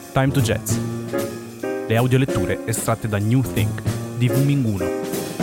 Time to Jazz. Le audioletture estratte da New Think di Wuming 1.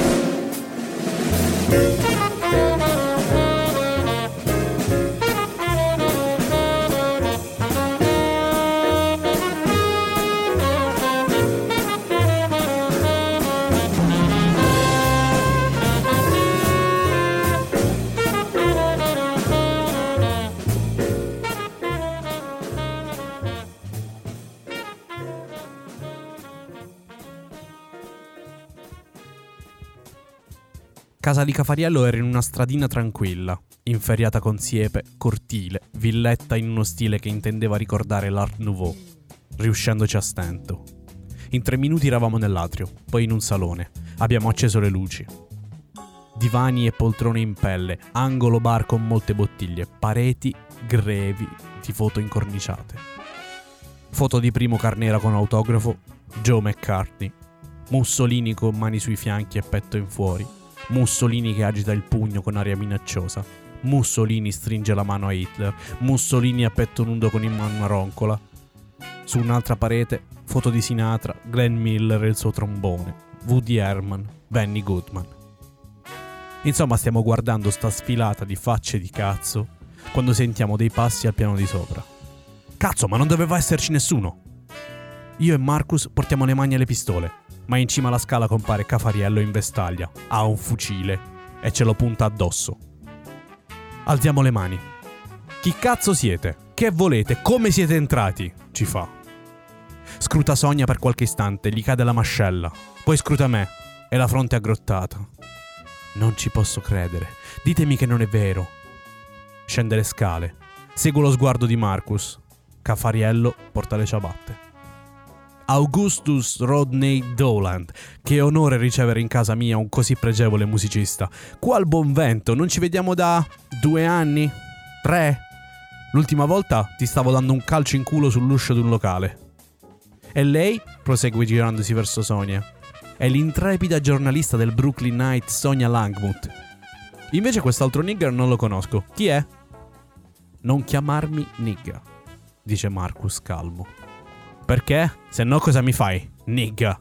Casa di Cafariello era in una stradina tranquilla, inferriata con siepe, cortile, villetta in uno stile che intendeva ricordare l'Art Nouveau, riuscendoci a stento. In 3 minuti eravamo nell'atrio, poi in un salone. Abbiamo acceso le luci. Divani e poltrone in pelle, angolo bar con molte bottiglie, pareti grevi di foto incorniciate. Foto di Primo Carnera con autografo, Joe McCartney, Mussolini con mani sui fianchi e petto in fuori, Mussolini che agita il pugno con aria minacciosa, Mussolini stringe la mano a Hitler, Mussolini a petto nudo con in mano una roncola. Su un'altra parete, foto di Sinatra, Glenn Miller e il suo trombone, Woody Herman, Benny Goodman. Insomma, stiamo guardando sta sfilata di facce di cazzo quando sentiamo dei passi al piano di sopra. Cazzo, ma non doveva esserci nessuno! Io e Marcus portiamo le mani alle pistole, ma in cima alla scala compare Cafariello in vestaglia, ha un fucile e ce lo punta addosso. Alziamo le mani. Chi cazzo siete? Che volete? Come siete entrati? Ci fa. Scruta Sonia per qualche istante, gli cade la mascella, poi scruta me e la fronte aggrottata. Non ci posso credere, ditemi che non è vero. Scende le scale, seguo lo sguardo di Marcus. Cafariello porta le ciabatte. Augustus Rodney Dowland, che onore ricevere in casa mia un così pregevole musicista. Qual buon vento, non ci vediamo da 2 anni? 3? L'ultima volta ti stavo dando un calcio in culo sull'uscio di un locale. E lei, prosegue girandosi verso Sonia, è l'intrepida giornalista del Brooklyn Night Sonia Langmuth. Invece quest'altro nigger non lo conosco. Chi è? Non chiamarmi nigga, dice Marcus calmo. Perché? Se no cosa mi fai, nigga?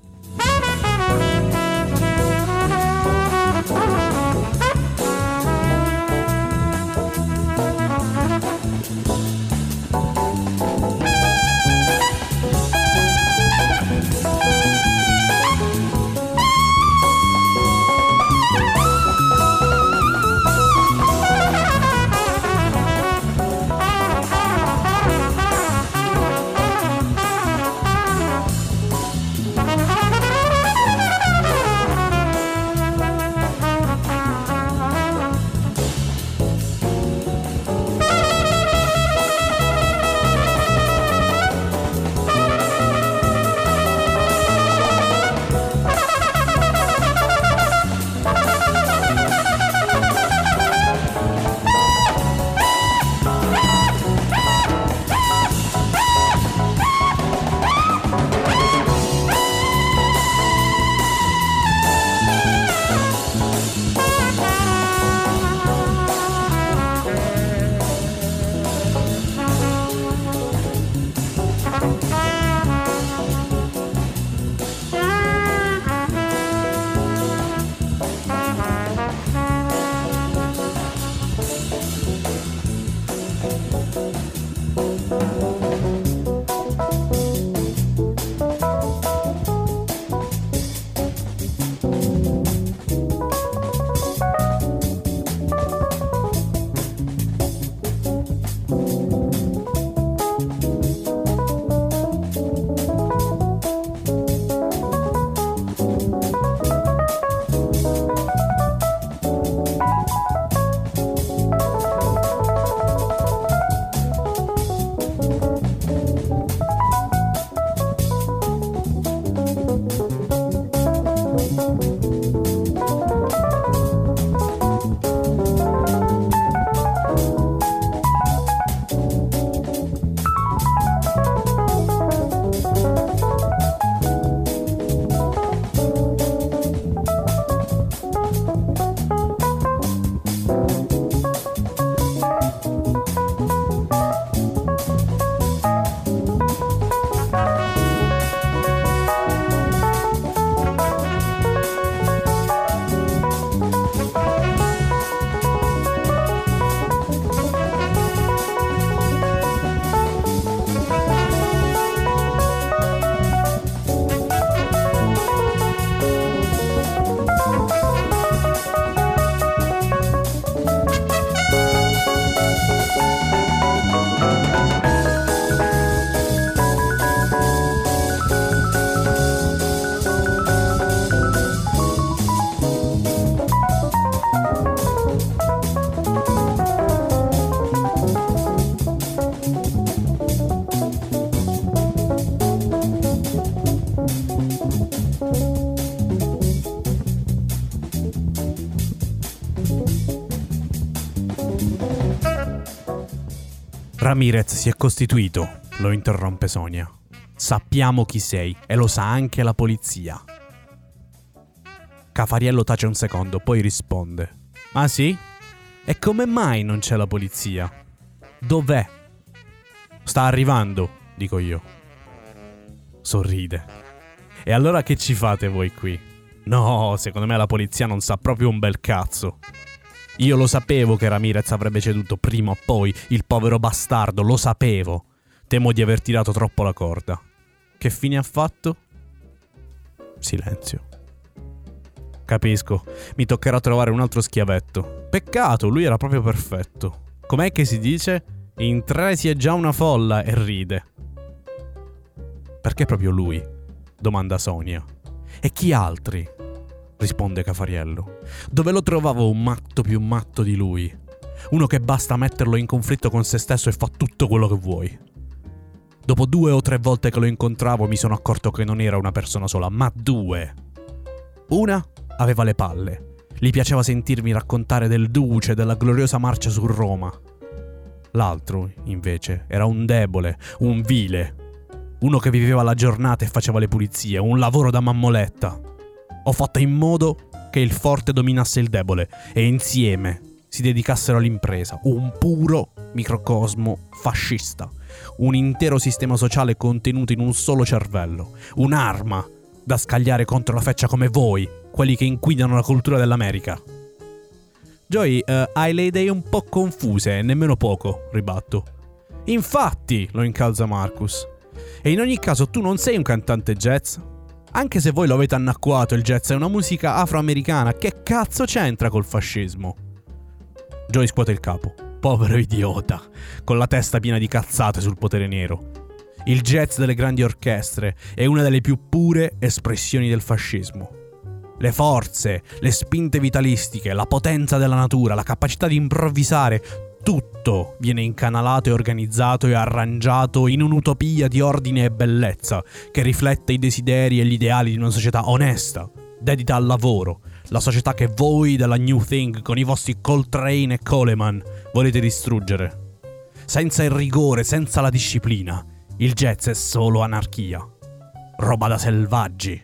Ramirez si è costituito, lo interrompe Sonia. Sappiamo chi sei e lo sa anche la polizia. Cafariello tace un secondo, poi risponde. Ah sì? E come mai non c'è la polizia? Dov'è? Sta arrivando, dico io. Sorride. E allora che ci fate voi qui? No, secondo me la polizia non sa proprio un bel cazzo. Io lo sapevo che Ramirez avrebbe ceduto prima o poi, il povero bastardo, lo sapevo. Temo di aver tirato troppo la corda. Che fine ha fatto? Silenzio. Capisco, mi toccherà trovare un altro schiavetto. Peccato, lui era proprio perfetto. Com'è che si dice? In tre si è già una folla, e ride. Perché proprio lui? Domanda Sonia. E chi altri? Risponde Cafariello. Dove lo trovavo un matto più matto di lui? Uno che basta metterlo in conflitto con se stesso e fa tutto quello che vuoi. Dopo 2 o 3 volte che lo incontravo mi sono accorto che non era una persona sola, ma 2. Una aveva le palle. Gli piaceva sentirmi raccontare del Duce, della gloriosa marcia su Roma. L'altro, invece, era un debole, un vile. Uno che viveva la giornata e faceva le pulizie, un lavoro da mammoletta. Ho fatto in modo che il forte dominasse il debole e insieme si dedicassero all'impresa. Un puro microcosmo fascista. Un intero sistema sociale contenuto in un solo cervello. Un'arma da scagliare contro la feccia come voi, quelli che inquinano la cultura dell'America. Joy, hai le idee un po' confuse, nemmeno poco, ribatto. Infatti, lo incalza Marcus. E in ogni caso tu non sei un cantante jazz? Anche se voi lo avete annacquato, il jazz è una musica afroamericana, che cazzo c'entra col fascismo? Joy scuote il capo. Povero idiota, con la testa piena di cazzate sul potere nero. Il jazz delle grandi orchestre è una delle più pure espressioni del fascismo. Le forze, le spinte vitalistiche, la potenza della natura, la capacità di improvvisare, tutto viene incanalato e organizzato e arrangiato in un'utopia di ordine e bellezza che riflette i desideri e gli ideali di una società onesta, dedita al lavoro, la società che voi della New Thing con i vostri Coltrane e Coleman volete distruggere. Senza il rigore, senza la disciplina, il jazz è solo anarchia. Roba da selvaggi.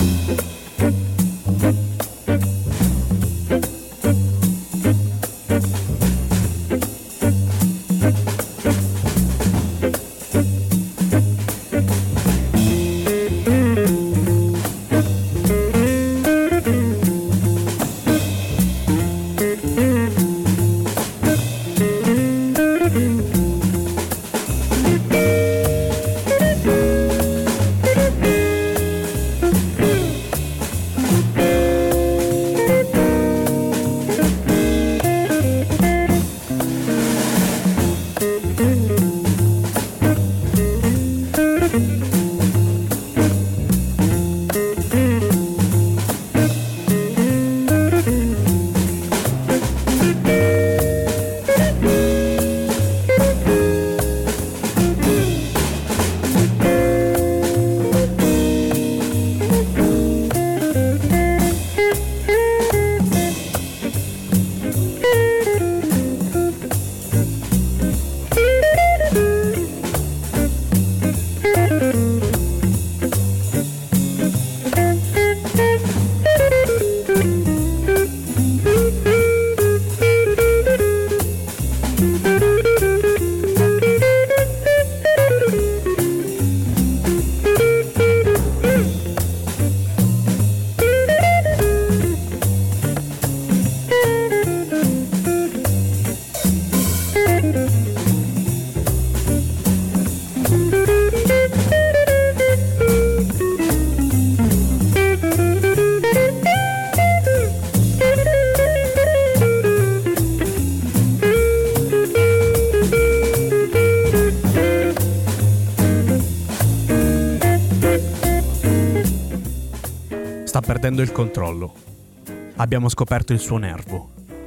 Sta perdendo il controllo. Abbiamo scoperto il suo nervo.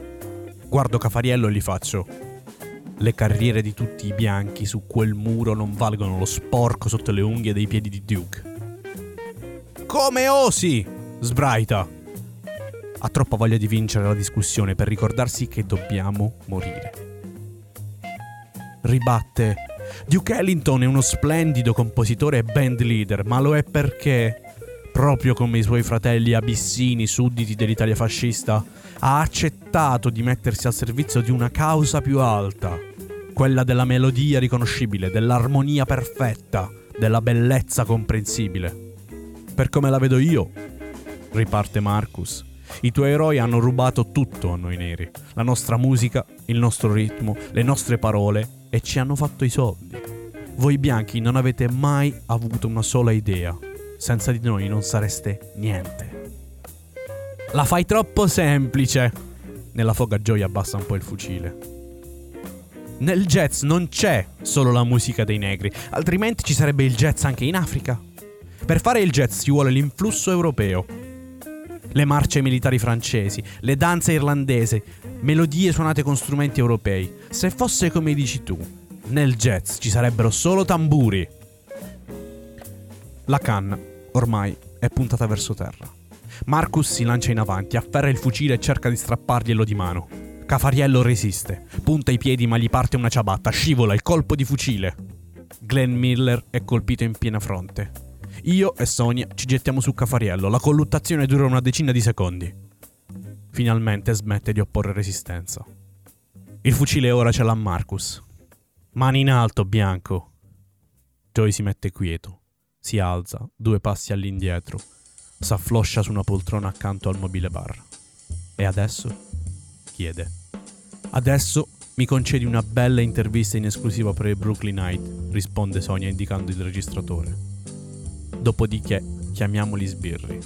Guardo Cafariello e gli faccio: le carriere di tutti i bianchi su quel muro non valgono lo sporco sotto le unghie dei piedi di Duke. Come osi? Sbraita. Ha troppa voglia di vincere la discussione per ricordarsi che dobbiamo morire. ribatte: Duke Ellington è uno splendido compositore e band leader, ma lo è perché, proprio come i suoi fratelli abissini sudditi dell'Italia fascista, ha accettato di mettersi al servizio di una causa più alta, quella della melodia riconoscibile, dell'armonia perfetta, della bellezza comprensibile. Per come la vedo io, riparte Marcus, i tuoi eroi hanno rubato tutto a noi neri, la nostra musica, il nostro ritmo, le nostre parole, e ci hanno fatto i soldi. Voi bianchi non avete mai avuto una sola idea. Senza di noi non sareste niente. La fai troppo semplice. Nella foga Joey abbassa un po' il fucile. Nel jazz non c'è solo la musica dei negri, altrimenti ci sarebbe il jazz anche in Africa. Per fare il jazz ci vuole l'influsso europeo. Le marce militari francesi, le danze irlandesi, melodie suonate con strumenti europei. Se fosse come dici tu, nel jazz ci sarebbero solo tamburi. La canna, ormai, è puntata verso terra. Marcus si lancia in avanti, afferra il fucile e cerca di strapparglielo di mano. Cafariello resiste, punta i piedi ma gli parte una ciabatta, scivola il colpo di fucile. Glenn Miller è colpito in piena fronte. Io e Sonia ci gettiamo su Cafariello, la colluttazione dura una decina di secondi. Finalmente smette di opporre resistenza. Il fucile ora ce l'ha Marcus. Mani in alto, bianco. Joey si mette quieto, si alza 2 passi all'indietro, s'affloscia su una poltrona accanto al mobile bar. E adesso? Chiede. Adesso mi concedi una bella intervista in esclusiva per il Brooklyn Night, risponde Sonia indicando il registratore. Dopodiché chiamiamo gli sbirri.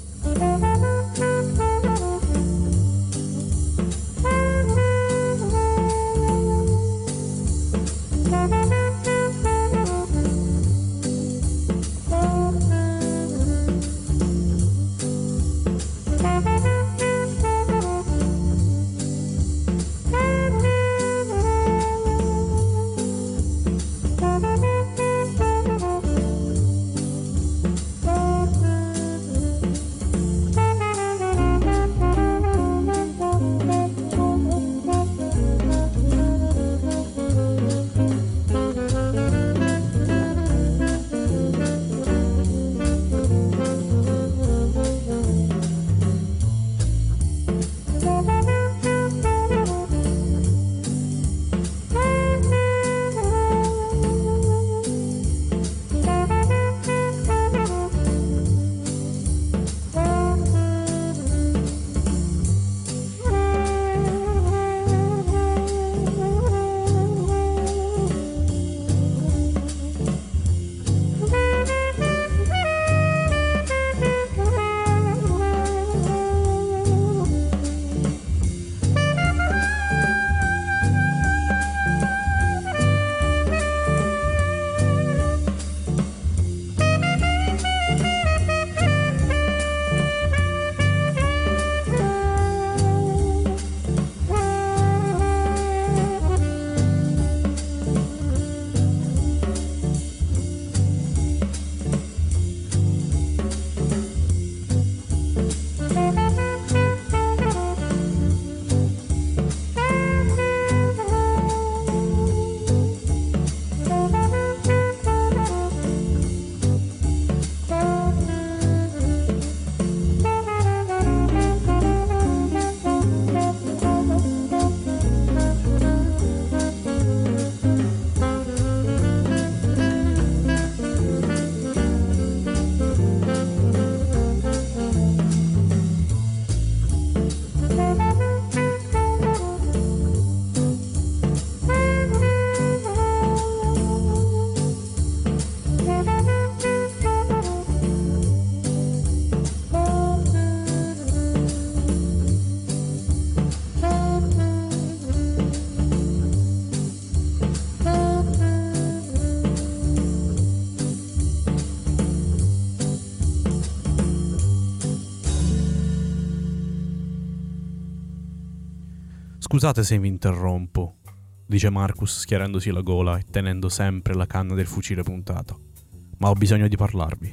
Scusate se vi interrompo, dice Marcus schiarendosi la gola e tenendo sempre la canna del fucile puntata, ma ho bisogno di parlarvi.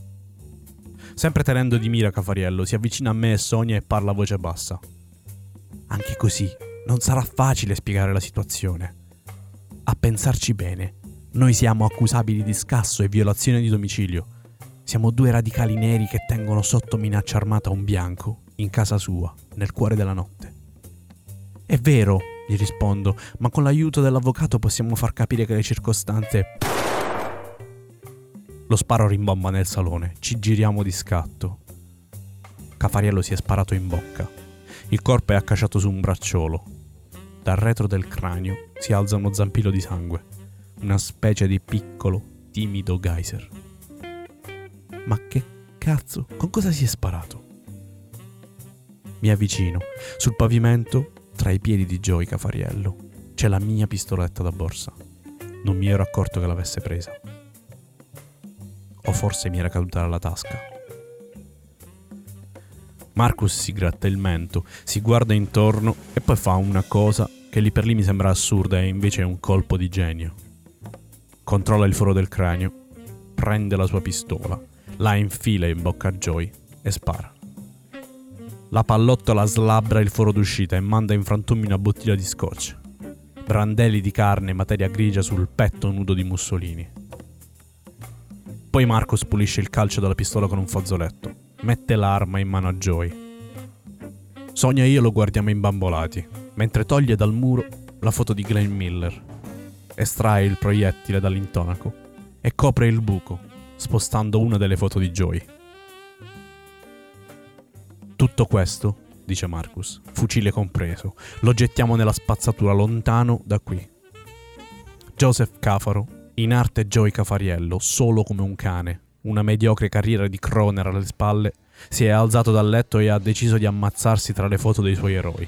Sempre tenendo di mira Cafariello, si avvicina a me e Sonia e parla a voce bassa. Anche così non sarà facile spiegare la situazione. A pensarci bene, noi siamo accusabili di scasso e violazione di domicilio. Siamo due radicali neri che tengono sotto minaccia armata un bianco in casa sua, nel cuore della notte. È vero, gli rispondo, ma con l'aiuto dell'avvocato possiamo far capire che le circostanze... Lo sparo rimbomba nel salone, ci giriamo di scatto. Cafariello si è sparato in bocca. Il corpo è accasciato su un bracciolo. Dal retro del cranio si alza uno zampillo di sangue, una specie di piccolo, timido geyser. Ma che cazzo? Con cosa si è sparato? Mi avvicino. Sul pavimento, tra i piedi di Joey Cafariello, c'è la mia pistoletta da borsa. Non mi ero accorto che l'avesse presa. O forse mi era caduta dalla tasca. Marcus si gratta il mento, si guarda intorno e poi fa una cosa che lì per lì mi sembra assurda e invece è un colpo di genio. Controlla il foro del cranio, prende la sua pistola, la infila in bocca a Joey e spara. La pallottola slabbra il foro d'uscita e manda in frantumi una bottiglia di scotch. Brandelli di carne e materia grigia sul petto nudo di Mussolini. Poi Marcus pulisce il calcio dalla pistola con un fazzoletto. Mette l'arma in mano a Joey. Sonia e io lo guardiamo imbambolati, mentre toglie dal muro la foto di Glenn Miller. Estrae il proiettile dall'intonaco e copre il buco, spostando una delle foto di Joey. Tutto questo, dice Marcus, fucile compreso, lo gettiamo nella spazzatura lontano da qui. Joseph Cafaro, in arte Joey Cafariello, solo come un cane, una mediocre carriera di Croner alle spalle, si è alzato dal letto e ha deciso di ammazzarsi tra le foto dei suoi eroi.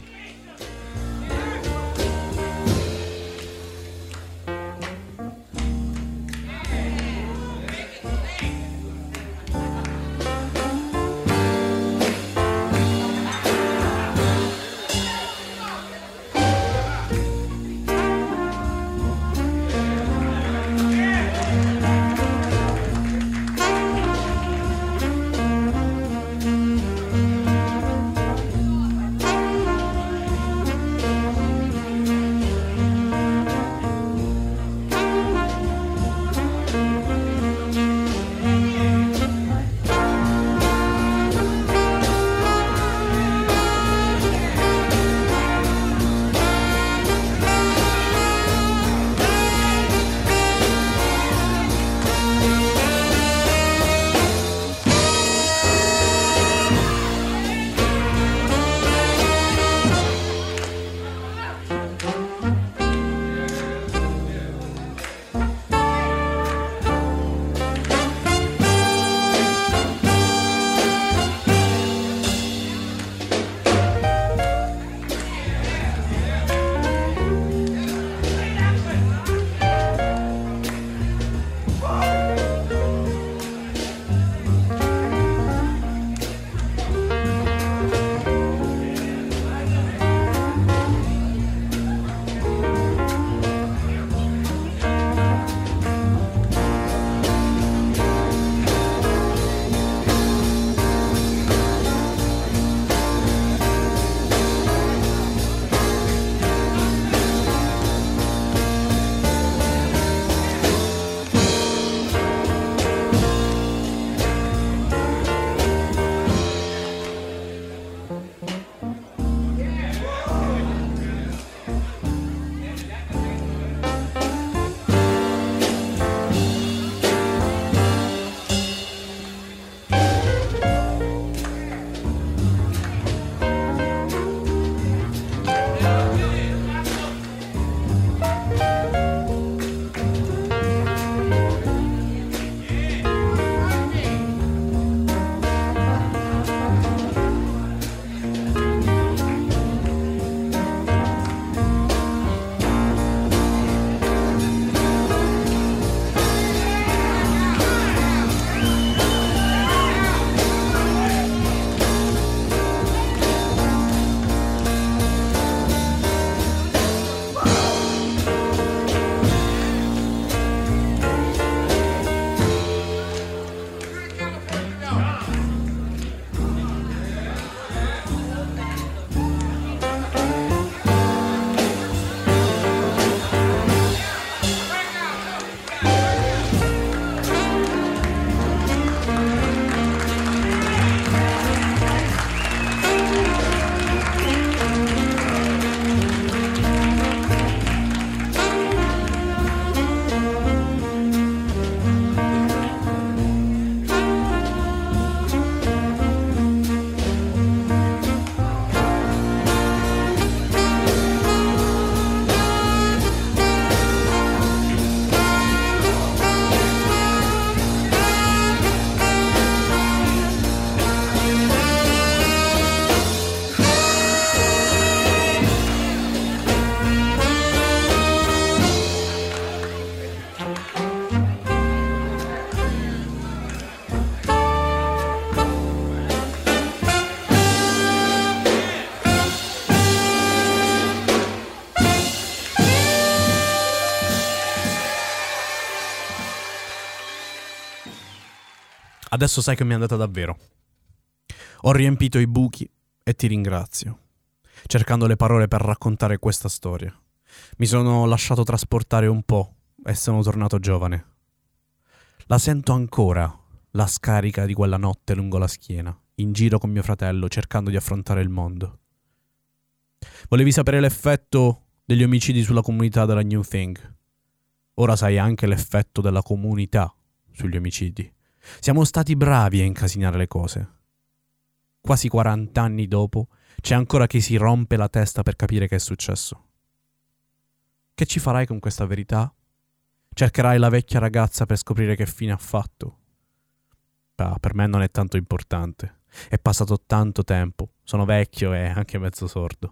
Adesso sai che mi è andata davvero. Ho riempito i buchi e ti ringrazio, cercando le parole per raccontare questa storia. Mi sono lasciato trasportare un po' e sono tornato giovane. La sento ancora, la scarica di quella notte lungo la schiena, in giro con mio fratello, cercando di affrontare il mondo. Volevi sapere l'effetto degli omicidi sulla comunità della New Thing? Ora sai anche l'effetto della comunità sugli omicidi. Siamo stati bravi a incasinare le cose. Quasi 40 anni dopo, c'è ancora chi si rompe la testa per capire che è successo. Che ci farai con questa verità? Cercherai la vecchia ragazza per scoprire che fine ha fatto? Per me non è tanto importante. È passato tanto tempo. Sono vecchio e anche mezzo sordo.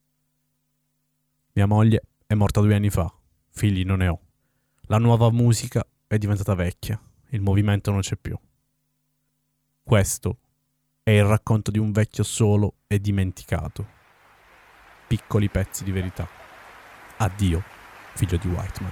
Mia moglie è morta 2 anni fa. Figli non ne ho. La nuova musica è diventata vecchia. Il movimento non c'è più. Questo è il racconto di un vecchio solo e dimenticato. Piccoli pezzi di verità. Addio, figlio di Whiteman.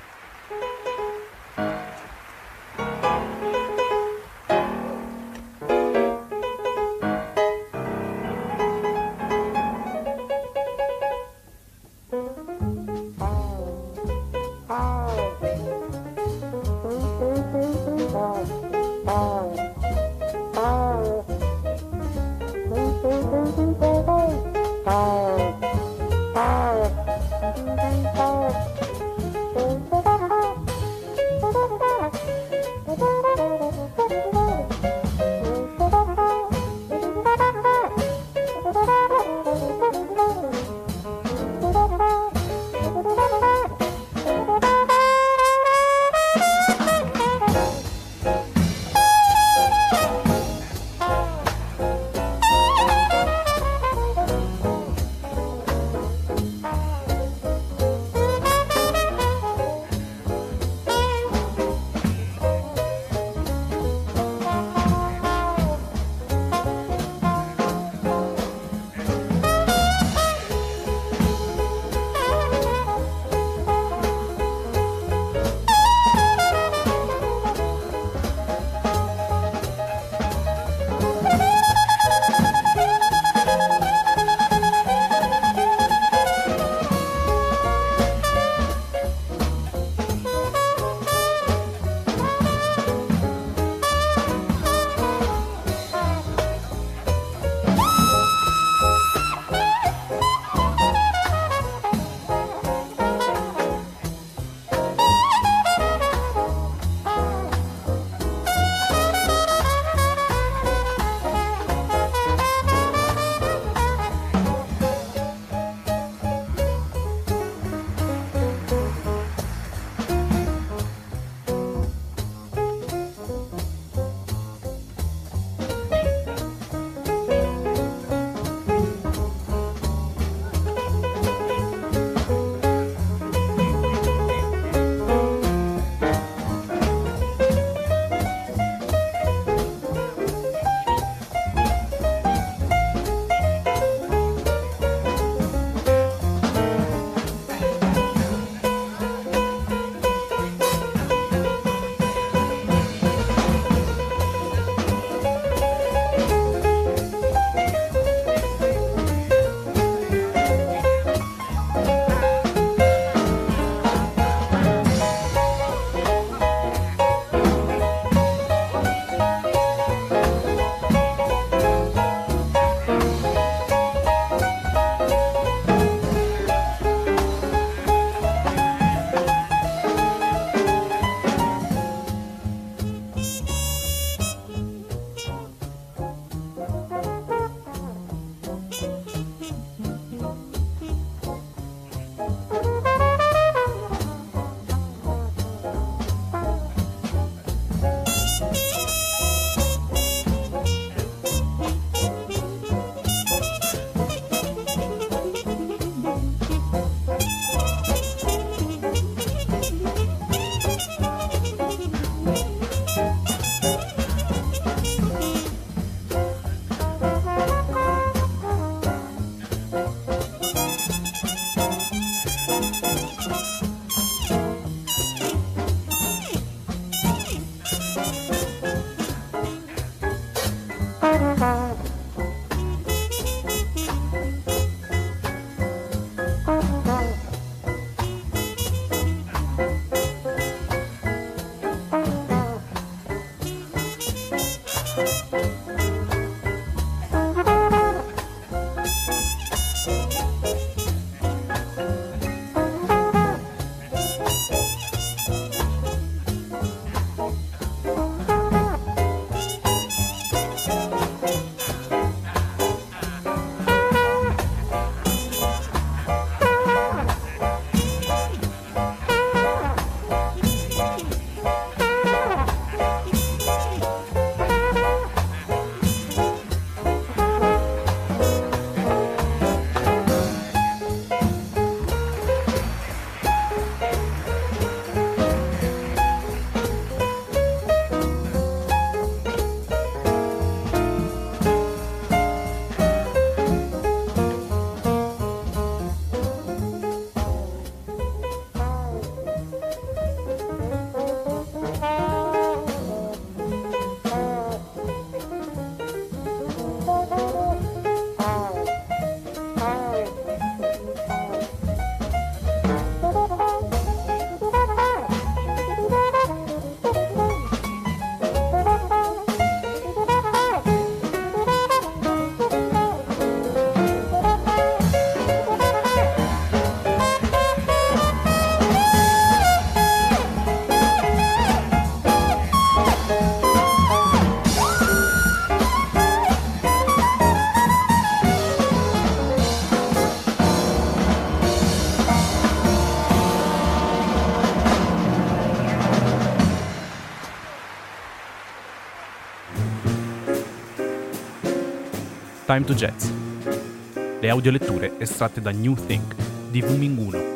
Time to Jazz. Le audioletture estratte da New Think di Wuming 1.